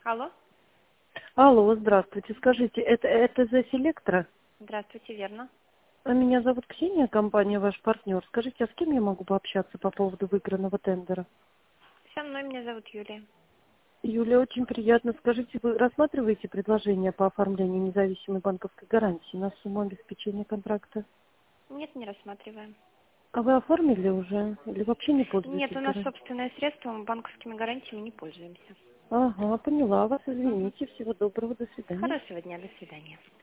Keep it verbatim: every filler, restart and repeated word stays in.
Алло. Алло, здравствуйте. Скажите, это, это за Селектра? Здравствуйте, верно. А меня зовут Ксения, компания ваш партнер. Скажите, а с кем я могу пообщаться по поводу выигранного тендера? Со мной, меня зовут Юлия. Юлия, очень приятно. Скажите, вы рассматриваете предложение по оформлению независимой банковской гарантии на сумму обеспечения контракта? Нет, не рассматриваем. А вы оформили уже или вообще не Нет, пользуетесь у нас гарантией? собственное средство, мы банковскими гарантиями не пользуемся. Ага, поняла вас. Мгм. Извините. Всего доброго. До свидания. Хорошего дня, до свидания.